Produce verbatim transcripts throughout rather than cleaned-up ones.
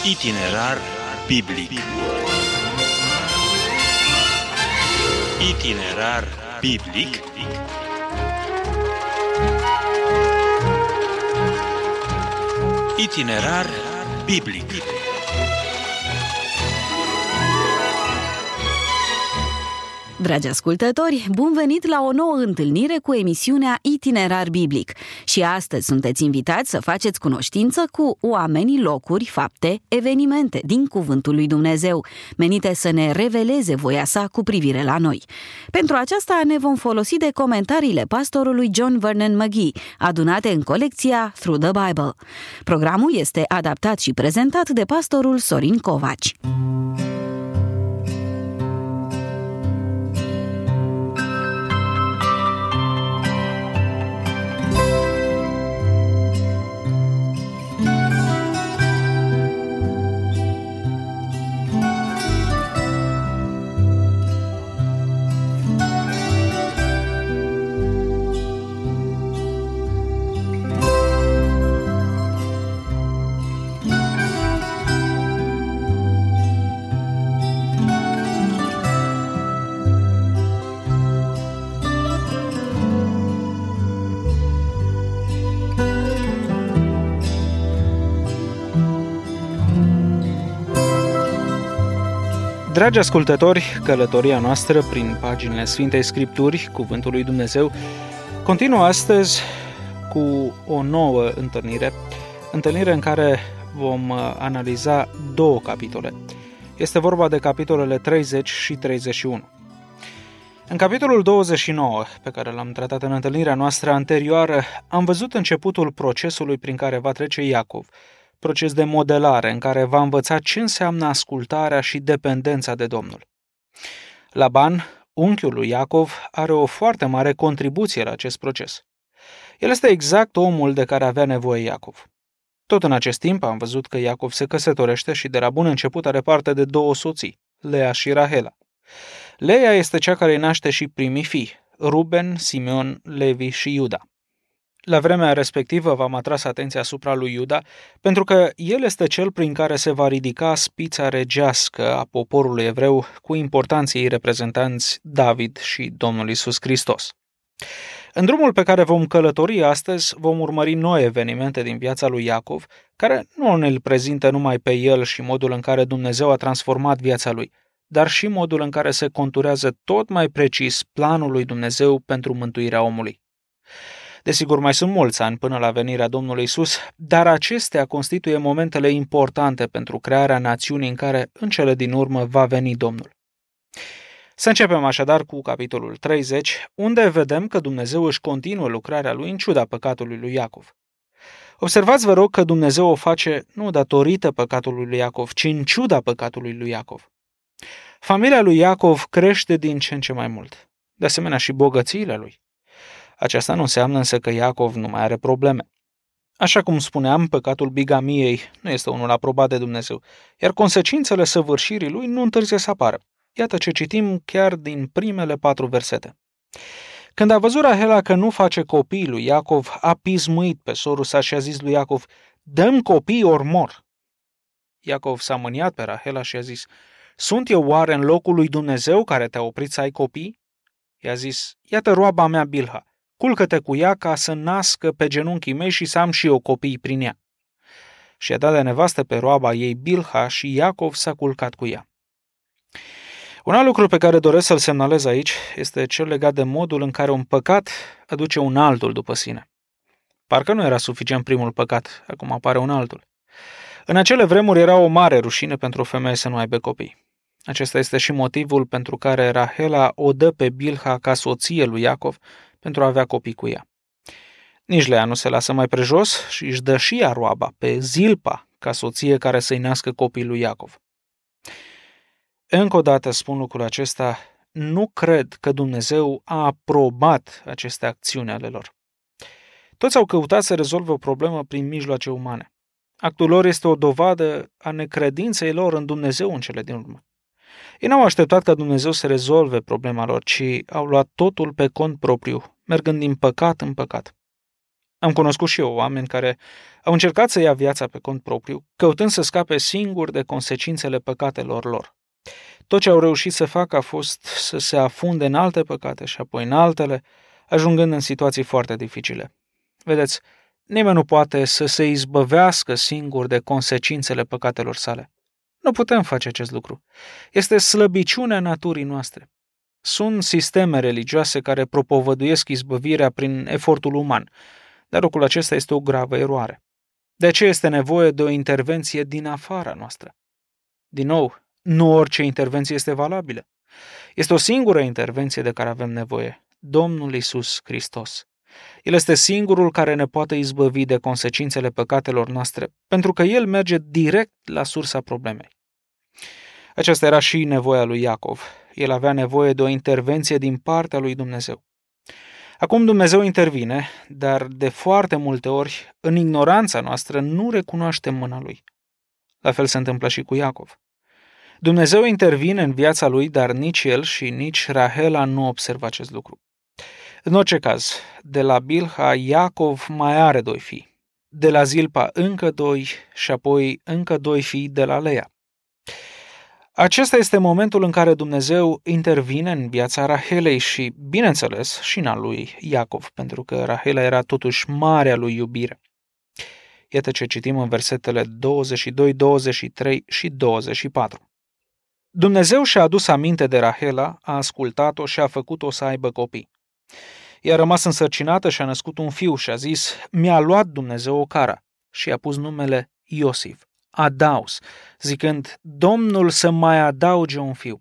Itinerar biblic. Itinerar biblic. Itinerar biblic. Dragi ascultători, bun venit la o nouă întâlnire cu emisiunea Itinerar Biblic. Și astăzi sunteți invitați să faceți cunoștință cu oamenii, locuri, fapte, evenimente din Cuvântul lui Dumnezeu, menite să ne reveleze voia sa cu privire la noi. Pentru aceasta ne vom folosi de comentariile pastorului John Vernon McGee, adunate în colecția Through the Bible. Programul este adaptat și prezentat de pastorul Sorin Covaci. Dragi ascultători, călătoria noastră prin paginile Sfintei Scripturi, Cuvântul lui Dumnezeu, continuă astăzi cu o nouă întâlnire, întâlnire în care vom analiza două capitole. Este vorba de capitolele treizeci și treizeci și unu. În capitolul douăzeci și nouă, pe care l-am tratat în întâlnirea noastră anterioară, am văzut începutul procesului prin care va trece Iacov, proces de modelare în care va învăța ce înseamnă ascultarea și dependența de Domnul. Laban, unchiul lui Iacov, are o foarte mare contribuție la acest proces. El este exact omul de care avea nevoie Iacov. Tot în acest timp am văzut că Iacov se căsătorește și de la bun început are parte de două soții, Lea și Rahela. Lea este cea care îi naște și primii fii, Ruben, Simeon, Levi și Iuda. La vremea respectivă v-am atras atenția asupra lui Iuda, pentru că el este cel prin care se va ridica spița regească a poporului evreu cu importanții ei reprezentanți David și Domnul Iisus Hristos. În drumul pe care vom călători astăzi, vom urmări noi evenimente din viața lui Iacov, care nu ne-l prezintă numai pe el și modul în care Dumnezeu a transformat viața lui, dar și modul în care se conturează tot mai precis planul lui Dumnezeu pentru mântuirea omului. Desigur, mai sunt mulți ani până la venirea Domnului Iisus, dar acestea constituie momentele importante pentru crearea națiunii în care, în cele din urmă, va veni Domnul. Să începem așadar cu capitolul treizeci, unde vedem că Dumnezeu își continuă lucrarea lui în ciuda păcatului lui Iacov. Observați, vă rog, că Dumnezeu o face nu datorită păcatului lui Iacov, ci în ciuda păcatului lui Iacov. Familia lui Iacov crește din ce în ce mai mult, de asemenea și bogățiile lui. Aceasta nu înseamnă însă că Iacov nu mai are probleme. Așa cum spuneam, păcatul bigamiei nu este unul aprobat de Dumnezeu, iar consecințele săvârșirii lui nu întârzie să apară. Iată ce citim chiar din primele patru versete. Când a văzut Rahela că nu face copii lui Iacov, a pismuit pe sorul sa și a zis lui Iacov: "Dă-mi copii ori mor." Iacov s-a mâniat pe Rahela și a zis: "Sunt eu oare în locul lui Dumnezeu care te-a oprit să ai copii?" I-a zis: "Iată roaba mea Bilha. Culcă-te cu ea ca să nască pe genunchii mei și să am și eu copii prin ea." Și a dat de nevastă pe roaba ei Bilha și Iacov s-a culcat cu ea. Un alt lucru pe care doresc să-l semnalez aici este cel legat de modul în care un păcat aduce un altul după sine. Parcă nu era suficient primul păcat, acum apare un altul. În acele vremuri era o mare rușine pentru o femeie să nu aibă copii. Acesta este și motivul pentru care Rahela o dă pe Bilha ca soție lui Iacov, pentru a avea copii cu ea. Nici Lea nu se lasă mai prejos și își dă și ea roaba pe Zilpa ca soție care să-i nască copii lui Iacov. Încă o dată spun lucrul acesta, nu cred că Dumnezeu a aprobat aceste acțiuni ale lor. Toți au căutat să rezolve o problemă prin mijloace umane. Actul lor este o dovadă a necredinței lor în Dumnezeu în cele din urmă. Ei n-au așteptat ca Dumnezeu să rezolve problema lor, ci au luat totul pe cont propriu, mergând din păcat în păcat. Am cunoscut și eu oameni care au încercat să ia viața pe cont propriu, căutând să scape singuri de consecințele păcatelor lor. Tot ce au reușit să facă a fost să se afunde în alte păcate și apoi în altele, ajungând în situații foarte dificile. Vedeți, nimeni nu poate să se izbăvească singur de consecințele păcatelor sale. Nu putem face acest lucru. Este slăbiciunea naturii noastre. Sunt sisteme religioase care propovăduiesc izbăvirea prin efortul uman, dar lucrul acesta este o gravă eroare. De aceea este nevoie de o intervenție din afara noastră. Din nou, nu orice intervenție este valabilă. Este o singură intervenție de care avem nevoie, Domnul Iisus Hristos. El este singurul care ne poate izbăvi de consecințele păcatelor noastre, pentru că El merge direct la sursa problemei. Aceasta era și nevoia lui Iacov. El avea nevoie de o intervenție din partea lui Dumnezeu. Acum Dumnezeu intervine, dar de foarte multe ori, în ignoranța noastră, nu recunoaștem mâna Lui. La fel se întâmplă și cu Iacov. Dumnezeu intervine în viața lui, dar nici el și nici Rahela nu observă acest lucru. În orice caz, de la Bilha, Iacov mai are doi fii. De la Zilpa încă doi și apoi încă doi fii de la Lea. Acesta este momentul în care Dumnezeu intervine în viața Rahelei și, bineînțeles, și în a lui Iacov, pentru că Rahela era totuși marea lui iubire. Iată ce citim în versetele douăzeci și doi, douăzeci și trei și douăzeci și patru. Dumnezeu și-a adus aminte de Rahela, a ascultat-o și a făcut-o să aibă copii. Ea a rămas însărcinată și a născut un fiu și a zis, mi-a luat Dumnezeu o cara și i-a pus numele Iosif, adaus, zicând, Domnul să mai adauge un fiu.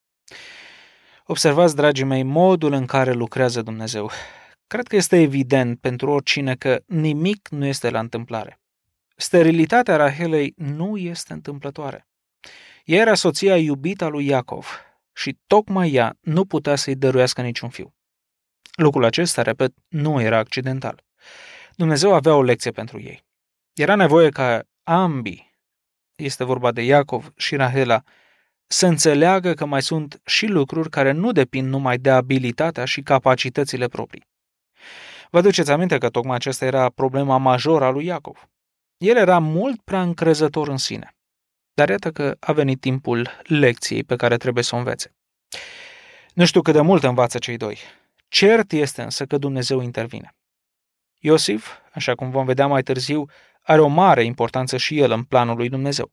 Observați, dragii mei, modul în care lucrează Dumnezeu. Cred că este evident pentru oricine că nimic nu este la întâmplare. Sterilitatea Rahelei nu este întâmplătoare. Ea era soția iubită a lui Iacov și tocmai ea nu putea să-i dăruiască niciun fiu. Lucrul acesta, repet, nu era accidental. Dumnezeu avea o lecție pentru ei. Era nevoie ca ambii, este vorba de Iacov și Rahela, să înțeleagă că mai sunt și lucruri care nu depind numai de abilitatea și capacitățile proprii. Vă aduceți aminte că tocmai aceasta era problema majoră a lui Iacov. El era mult prea încrezător în sine. Dar iată că a venit timpul lecției pe care trebuie să o învețe. Nu știu cât de mult învață cei doi. Cert este însă că Dumnezeu intervine. Iosif, așa cum vom vedea mai târziu, are o mare importanță și el în planul lui Dumnezeu.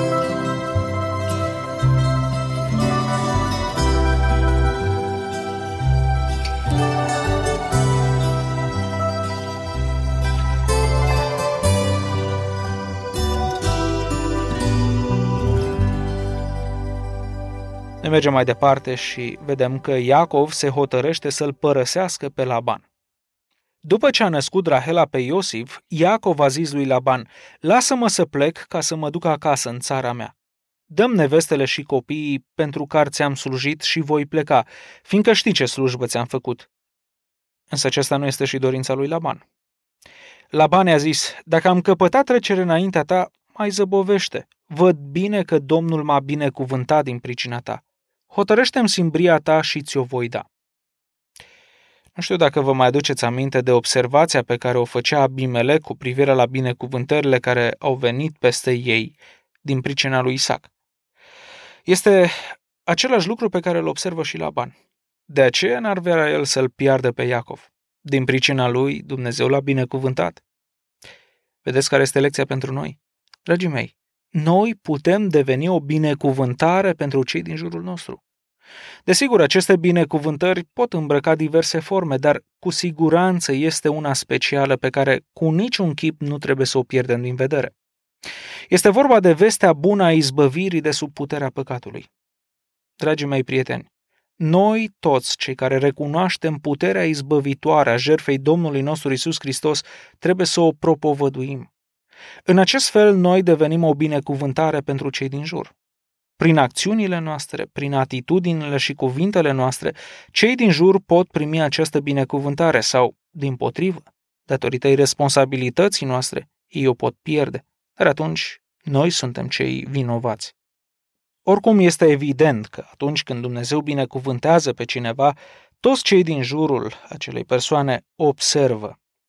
Ne mergem mai departe și vedem că Iacov se hotărăște să-l părăsească pe Laban. După ce a născut Rahela pe Iosif, Iacov a zis lui Laban, lasă-mă să plec ca să mă duc acasă în țara mea. Dă-mi nevestele și copiii pentru care ți-am slujit și voi pleca, fiindcă știi ce slujbă ți-am făcut. Însă acesta nu este și dorința lui Laban. Laban i-a zis, dacă am căpătat trecere înaintea ta, mai zăbovește. Văd bine că Domnul m-a binecuvântat din pricina ta. Hotărăște-mi simbria ta și ți-o voi da. Nu știu dacă vă mai aduceți aminte de observația pe care o făcea Abimelec cu privire la binecuvântările care au venit peste ei din pricina lui Isaac. Este același lucru pe care îl observă și Laban. De aceea n-ar vrea el să-l piardă pe Iacov. Din pricina lui, Dumnezeu l-a binecuvântat. Vedeți care este lecția pentru noi? Dragii mei, noi putem deveni o binecuvântare pentru cei din jurul nostru. Desigur, aceste binecuvântări pot îmbrăca diverse forme, dar cu siguranță este una specială pe care cu niciun chip nu trebuie să o pierdem din vedere. Este vorba de vestea bună a izbăvirii de sub puterea păcatului. Dragii mei prieteni, noi toți cei care recunoaștem puterea izbăvitoare a jertfei Domnului nostru Iisus Hristos trebuie să o propovăduim. În acest fel noi devenim o binecuvântare pentru cei din jur. Prin acțiunile noastre, prin atitudinile și cuvintele noastre, cei din jur pot primi această binecuvântare sau, dimpotrivă, datorită iresponsabilității noastre, ei o pot pierde, dar atunci noi suntem cei vinovați. Oricum este evident că atunci când Dumnezeu binecuvântează pe cineva, toți cei din jurul acelei persoane observă.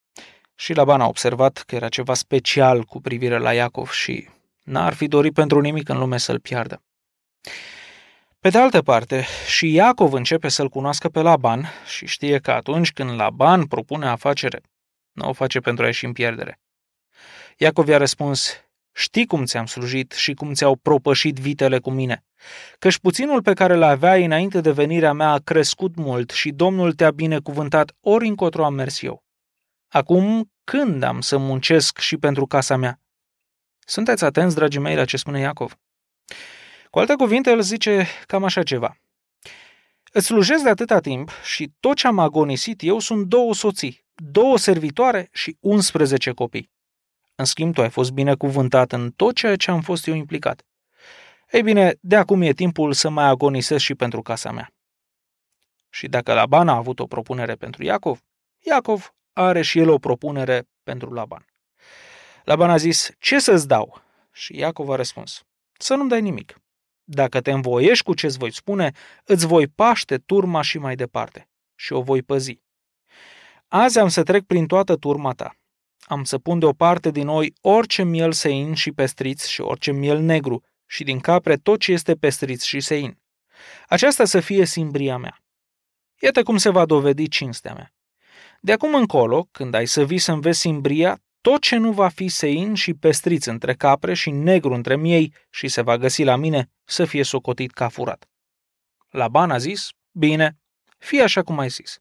Și Laban a observat că era ceva special cu privire la Iacov și n-ar fi dorit pentru nimic în lume să-l piardă. Pe de altă parte, și Iacov începe să-l cunoască pe Laban și știe că atunci când Laban propune afacere, nu o face pentru a ieși în pierdere. Iacov i-a răspuns: știi cum ți-am slujit și cum ți-au propășit vitele cu mine, căci puținul pe care l-aveai înainte de venirea mea a crescut mult și Domnul te-a binecuvântat ori încotro am mers eu. Acum, când am să muncesc și pentru casa mea? Sunteți atenți, dragii mei, la ce spune Iacov? Cu alte cuvinte, el zice cam așa ceva: îți slujesc de atâta timp și tot ce am agonisit eu sunt două soții, două servitoare și unsprezece copii. În schimb, tu ai fost binecuvântat în tot ceea ce am fost eu implicat. Ei bine, de acum e timpul să mai agonisesc și pentru casa mea. Și dacă Laban a avut o propunere pentru Iacov, Iacov are și el o propunere pentru Laban. Laban a zis: ce să-ți dau? Și Iacov a răspuns: să nu-mi dai nimic. Dacă te învoiești cu ce-ți voi spune, îți voi paște turma și mai departe și o voi păzi. Azi am să trec prin toată turma ta. Am să pun deoparte din oi orice miel sein și pestriț și orice miel negru și din capre tot ce este pestriț și sein. Aceasta să fie simbria mea. Iată cum se va dovedi cinstea mea. De acum încolo, când ai să vii să-mi vezi simbria, tot ce nu va fi sein și pestriț între capre și negru între miei și se va găsi la mine, să fie socotit ca furat. Laban a zis: bine, fie așa cum ai zis.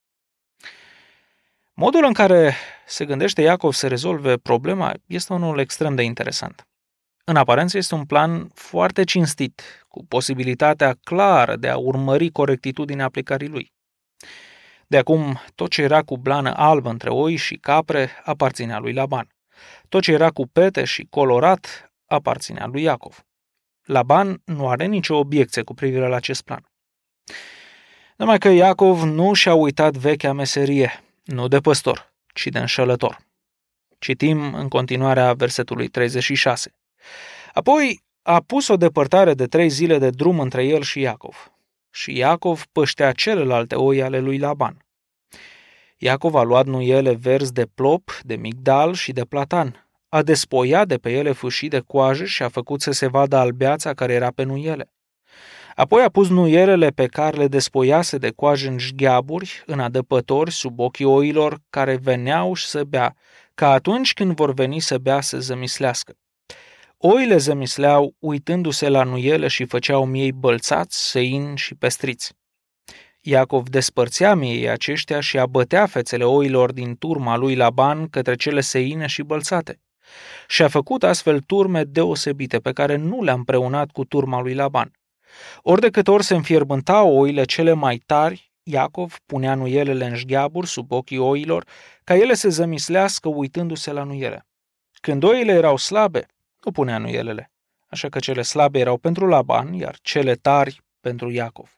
Modul în care se gândește Iacov să rezolve problema este unul extrem de interesant. În aparență este un plan foarte cinstit, cu posibilitatea clară de a urmări corectitudinea aplicării lui. De acum, tot ce era cu blană albă între oi și capre aparținea lui Laban. Tot ce era cu pete și colorat aparținea lui Iacov. Laban nu are nicio obiecție cu privire la acest plan. Numai că Iacov nu și-a uitat vechea meserie, nu de păstor, ci de înșelător. Citim în continuarea versetului treizeci și șase. Apoi a pus o depărtare de trei zile de drum între el și Iacov. Și Iacov păștea celelalte oi ale lui Laban. Iacov a luat nuiele verzi de plop, de migdal și de platan. A despoiat de pe ele fâșii de coajă și a făcut să se vadă albeața care era pe nuiele. Apoi a pus nuielele pe care le despoiase de coajă în jgheaburi, în adăpători, sub ochii oilor care veneau și să bea, ca atunci când vor veni să bea să zămislească. Oile zămisleau uitându-se la nuiele și făceau miei bălțați, seini și pestriți. Iacov despărțea miei aceștia și abătea fețele oilor din turma lui Laban către cele seine și bălțate. Și a făcut astfel turme deosebite pe care nu le-a împreunat cu turma lui Laban. Ori de câte ori se înfierbântau oile cele mai tari, Iacov punea nuielele în jgheaburi sub ochii oilor, ca ele să zămislească uitându-se la nuiele. Când oile erau slabe, nu punea nuielele, așa că cele slabe erau pentru Laban, iar cele tari pentru Iacov.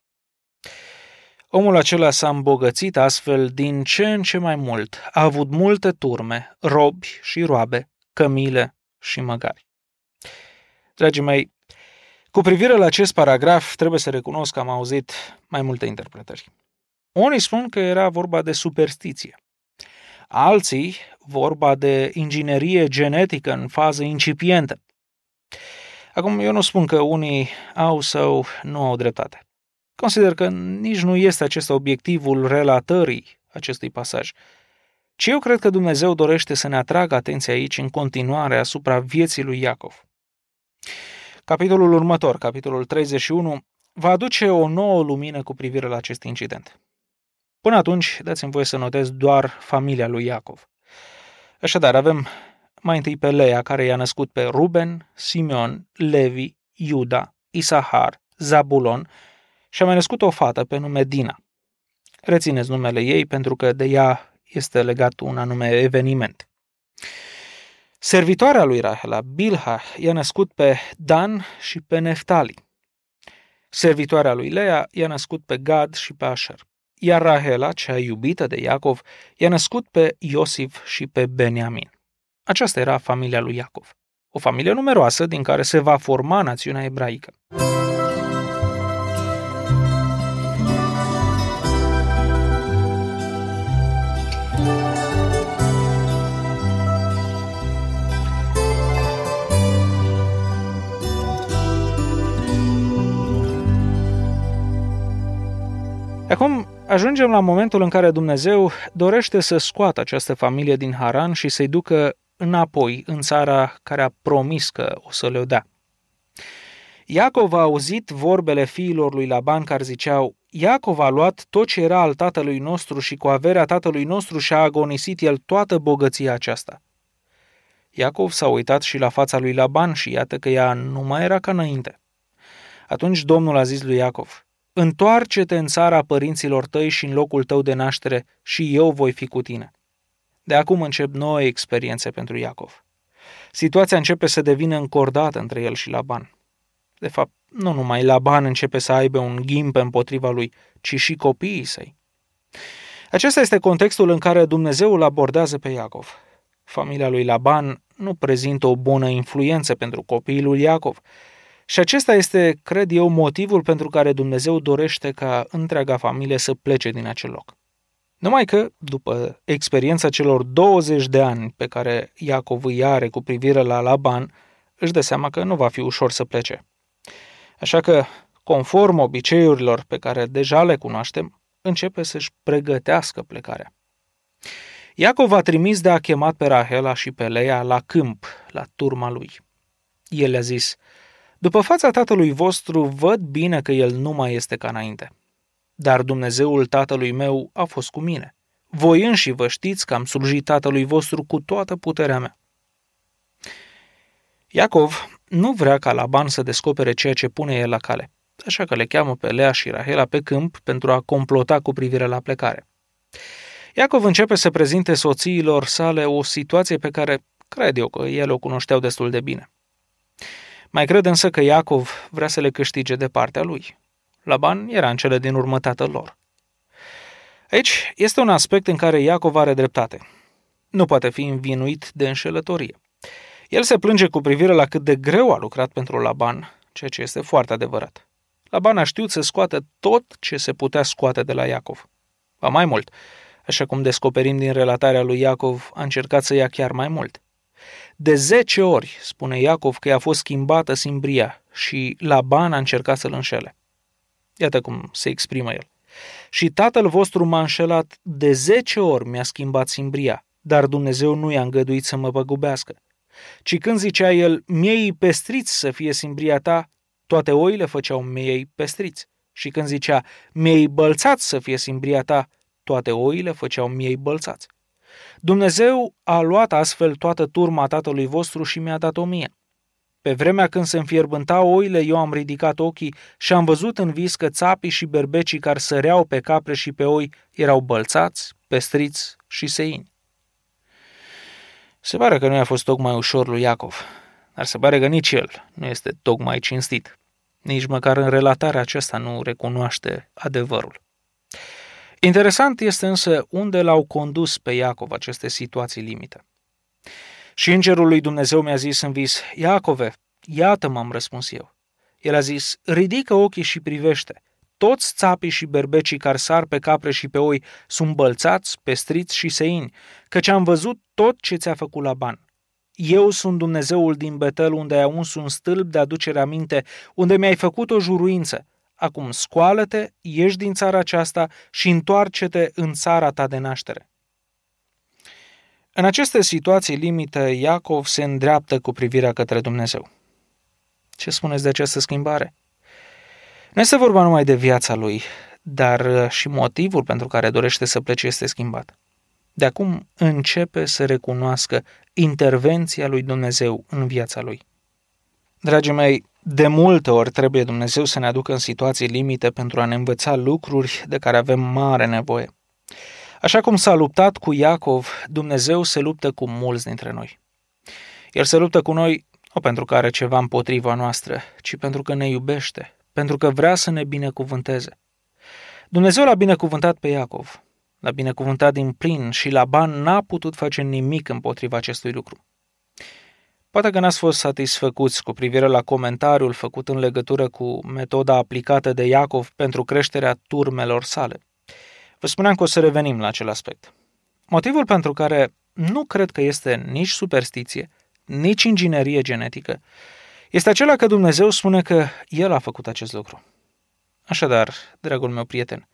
Omul acela s-a îmbogățit astfel din ce în ce mai mult, a avut multe turme, robi și roabe, cămile și măgari. Dragii mei, cu privire la acest paragraf, trebuie să recunosc că am auzit mai multe interpretări. Unii spun că era vorba de superstiție. Alții vorba de inginerie genetică în fază incipientă. Acum, eu nu spun că unii au sau nu au dreptate. Consider că nici nu este acesta obiectivul relatării acestui pasaj, ci eu cred că Dumnezeu dorește să ne atragă atenția aici în continuare asupra vieții lui Iacov. Capitolul următor, capitolul treizeci și unu, va aduce o nouă lumină cu privire la acest incident. Până atunci, dați-mi voie să notez doar familia lui Iacov. Așadar, avem mai întâi pe Lea, care i-a născut pe Ruben, Simeon, Levi, Iuda, Isahar, Zabulon și a mai născut o fată pe nume Dina. Rețineți numele ei pentru că de ea este legat un anume eveniment. Servitoarea lui Rahela, Bilha, i-a născut pe Dan și pe Neftali. Servitoarea lui Lea i-a născut pe Gad și pe Asher. Iar Rahela, cea iubită de Iacov, i-a născut pe Iosif și pe Beniamin. Aceasta era familia lui Iacov, o familie numeroasă din care se va forma națiunea ebraică. Acum ajungem la momentul în care Dumnezeu dorește să scoată această familie din Haran și să-i ducă înapoi în țara care a promis că o să le-o dea. Iacov a auzit vorbele fiilor lui Laban care ziceau: Iacov a luat tot ce era al tatălui nostru și cu averea tatălui nostru și-a agonisit el toată bogăția aceasta. Iacov s-a uitat și la fața lui Laban și iată că ea nu mai era ca înainte. Atunci Domnul a zis lui Iacov: întoarce-te în țara părinților tăi și în locul tău de naștere și eu voi fi cu tine. De acum încep noi experiențe pentru Iacov. Situația începe să devină încordată între el și Laban. De fapt, nu numai Laban începe să aibă un ghimpe împotriva lui, ci și copiii săi. Acesta este contextul în care Dumnezeu îl abordează pe Iacov. Familia lui Laban nu prezintă o bună influență pentru copiii lui Iacov și acesta este, cred eu, motivul pentru care Dumnezeu dorește ca întreaga familie să plece din acel loc. Numai că, după experiența celor douăzeci de ani pe care Iacov îi are cu privire la Laban, își dă seama că nu va fi ușor să plece. Așa că, conform obiceiurilor pe care deja le cunoaștem, începe să-și pregătească plecarea. Iacov a trimis de a chemat pe Rahela și pe Leia la câmp, la turma lui. El le-a zis: după fața tatălui vostru văd bine că el nu mai este ca înainte. Dar Dumnezeul tatălui meu a fost cu mine. Voi înși vă știți că am slujit tatălui vostru cu toată puterea mea. Iacov nu vrea ca Laban să descopere ceea ce pune el la cale, așa că le cheamă pe Lea și Rahela pe câmp pentru a complota cu privire la plecare. Iacov începe să prezinte soțiilor sale o situație pe care cred eu că ele o cunoșteau destul de bine. Mai cred însă că Iacov vrea să le câștige de partea lui. Laban era în cele din urmă tatăl lor. Aici este un aspect în care Iacov are dreptate. Nu poate fi învinuit de înșelătorie. El se plânge cu privire la cât de greu a lucrat pentru Laban, ceea ce este foarte adevărat. Laban a știut să scoată tot ce se putea scoate de la Iacov. Ba mai mult, așa cum descoperim din relatarea lui Iacov, a încercat să ia chiar mai mult. De zece ori spune Iacov că i-a fost schimbată simbria și Laban a încercat să-l înșele. Iată cum se exprimă el. Și tatăl vostru m-a înșelat, de zece ori mi-a schimbat simbria, dar Dumnezeu nu i-a îngăduit să mă păgubească. Ci când zicea el, miei pestriți să fie simbria ta, toate oile făceau miei pestriți. Și când zicea, miei bălțați să fie simbria ta, toate oile făceau miei bălțați. Dumnezeu a luat astfel toată turma tatălui vostru și mi-a dat-o mie. Pe vremea când se înfierbântau oile, eu am ridicat ochii și am văzut în vis că țapii și berbecii care săreau pe capre și pe oi erau bălțați, pestriți și seini. Se pare că nu i-a fost tocmai ușor lui Iacov, dar se pare că nici el nu este tocmai cinstit. Nici măcar în relatarea aceasta nu recunoaște adevărul. Interesant este însă unde l-au condus pe Iacov aceste situații limite. Și îngerul lui Dumnezeu mi-a zis în vis, Iacove, iată m-am răspuns eu. El a zis, ridică ochii și privește. Toți țapii și berbecii care sar pe capre și pe oi sunt bălțați, pestriți și seini, căci am văzut tot ce ți-a făcut Laban. Eu sunt Dumnezeul din Betel, unde ai uns un stâlp de aducere aminte, unde mi-ai făcut o juruință. Acum scoală-te, ieși din țara aceasta și întoarce-te în țara ta de naștere. În aceste situații limite, Iacov se îndreaptă cu privirea către Dumnezeu. Ce spuneți de această schimbare? Nu este vorba numai de viața lui, dar și motivul pentru care dorește să plece este schimbat. De acum începe să recunoască intervenția lui Dumnezeu în viața lui. Dragii mei, de multe ori trebuie Dumnezeu să ne aducă în situații limite pentru a ne învăța lucruri de care avem mare nevoie. Așa cum s-a luptat cu Iacov, Dumnezeu se luptă cu mulți dintre noi. El se luptă cu noi nu pentru că are ceva împotriva noastră, ci pentru că ne iubește, pentru că vrea să ne binecuvânteze. Dumnezeu l-a binecuvântat pe Iacov, l-a binecuvântat din plin și Laban n-a putut face nimic împotriva acestui lucru. Poate că n-ați fost satisfăcuți cu privire la comentariul făcut în legătură cu metoda aplicată de Iacov pentru creșterea turmelor sale. Vă spuneam că o să revenim la acel aspect. Motivul pentru care nu cred că este nici superstiție, nici inginerie genetică, este acela că Dumnezeu spune că El a făcut acest lucru. Așadar, dragul meu prieten,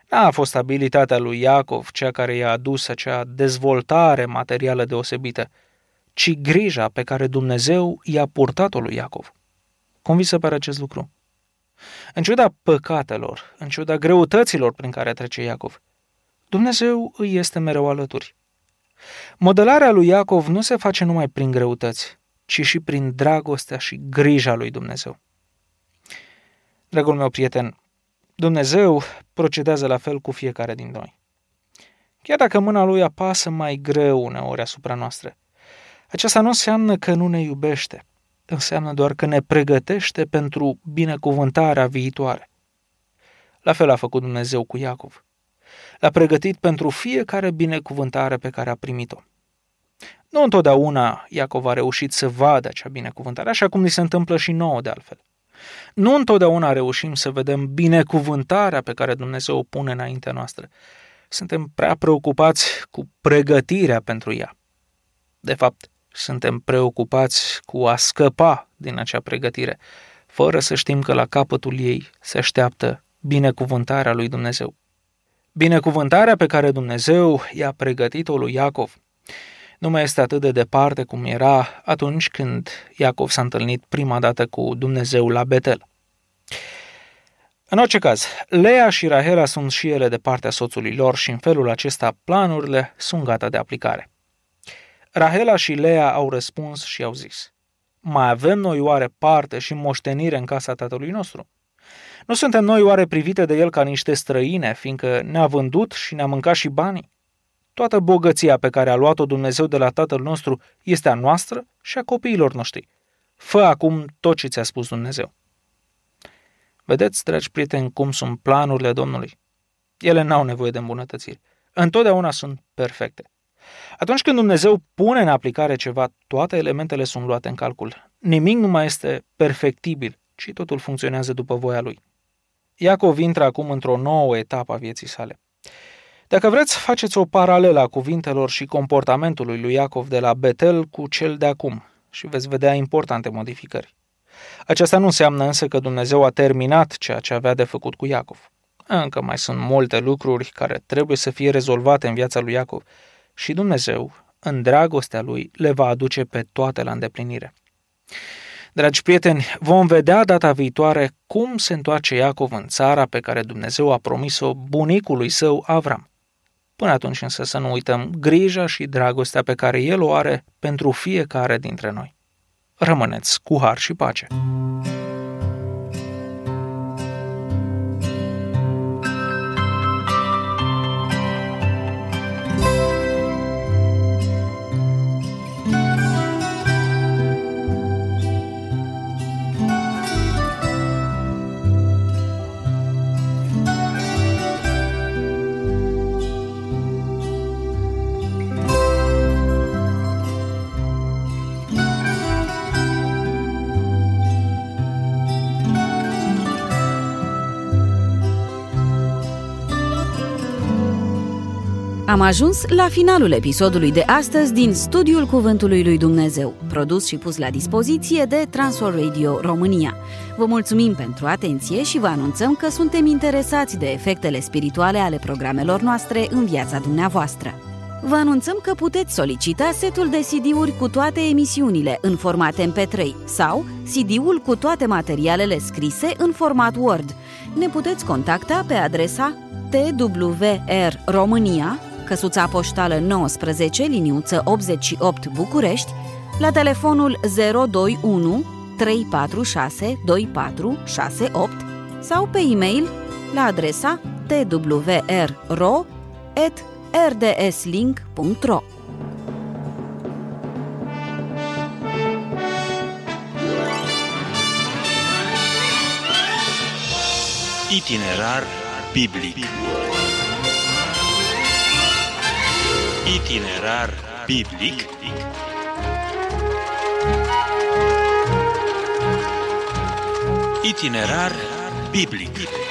N-a fost abilitatea lui Iacov cea care i-a adus acea dezvoltare materială deosebită, ci grija pe care Dumnezeu i-a purtat-o lui Iacov. Cum vi se pare acest lucru? În ciuda păcatelor, în ciuda greutăților prin care trece Iacov, Dumnezeu îi este mereu alături. Modelarea lui Iacov nu se face numai prin greutăți, ci și prin dragostea și grija lui Dumnezeu. Dragul meu prieten, Dumnezeu procedează la fel cu fiecare din noi. Chiar dacă mâna lui apasă mai greu uneori asupra noastră, aceasta nu înseamnă că nu ne iubește, înseamnă doar că ne pregătește pentru binecuvântarea viitoare. La fel a făcut Dumnezeu cu Iacov. L-a pregătit pentru fiecare binecuvântare pe care a primit-o. Nu întotdeauna Iacov a reușit să vadă acea binecuvântare, așa cum ni se întâmplă și nouă de altfel. Nu întotdeauna reușim să vedem binecuvântarea pe care Dumnezeu o pune înaintea noastră. Suntem prea preocupați cu pregătirea pentru ea. De fapt, suntem preocupați cu a scăpa din acea pregătire, fără să știm că la capătul ei se așteaptă binecuvântarea lui Dumnezeu. Binecuvântarea pe care Dumnezeu i-a pregătit-o lui Iacov nu mai este atât de departe cum era atunci când Iacov s-a întâlnit prima dată cu Dumnezeu la Betel. În orice caz, Lea și Rahela sunt și ele de partea soțului lor și în felul acesta planurile sunt gata de aplicare. Rahela și Lea au răspuns și au zis: mai avem noi oare parte și moștenire în casa tatălui nostru? Nu suntem noi oare privite de el ca niște străine, fiindcă ne-a vândut și ne-a mâncat și banii? Toată bogăția pe care a luat-o Dumnezeu de la tatăl nostru este a noastră și a copiilor noștri. Fă acum tot ce ți-a spus Dumnezeu. Vedeți, dragi prieteni, cum sunt planurile Domnului? Ele n-au nevoie de îmbunătățiri. Întotdeauna sunt perfecte. Atunci când Dumnezeu pune în aplicare ceva, toate elementele sunt luate în calcul. Nimic nu mai este perfectibil, ci totul funcționează după voia Lui. Iacov intră acum într-o nouă etapă a vieții sale. Dacă vreți, faceți o paralelă a cuvintelor și comportamentului lui Iacov de la Betel cu cel de acum și veți vedea importante modificări. Aceasta nu înseamnă însă că Dumnezeu a terminat ceea ce avea de făcut cu Iacov. Încă mai sunt multe lucruri care trebuie să fie rezolvate în viața lui Iacov și Dumnezeu, în dragostea Lui, le va aduce pe toate la îndeplinire. Dragi prieteni, vom vedea data viitoare cum se întoarce Iacov în țara pe care Dumnezeu a promis-o bunicului său Avram. Până atunci însă să nu uităm grija și dragostea pe care El o are pentru fiecare dintre noi. Rămâneți cu har și pace! Am ajuns la finalul episodului de astăzi din Studiul Cuvântului lui Dumnezeu, produs și pus la dispoziție de Transworld Radio România. Vă mulțumim pentru atenție și vă anunțăm că suntem interesați de efectele spirituale ale programelor noastre în viața dumneavoastră. Vă anunțăm că puteți solicita setul de C D-uri cu toate emisiunile în format M P trei sau C D-ul cu toate materialele scrise în format Word. Ne puteți contacta pe adresa T W R România, căsuța poștală nouăsprezece, liniuță optzeci și opt București, la telefonul zero doi unu trei patru șase doi patru șase opt sau pe e-mail la adresa t w r r o at r d s link punct r o. Itinerar biblic. Itinerar biblic. Itinerar biblic.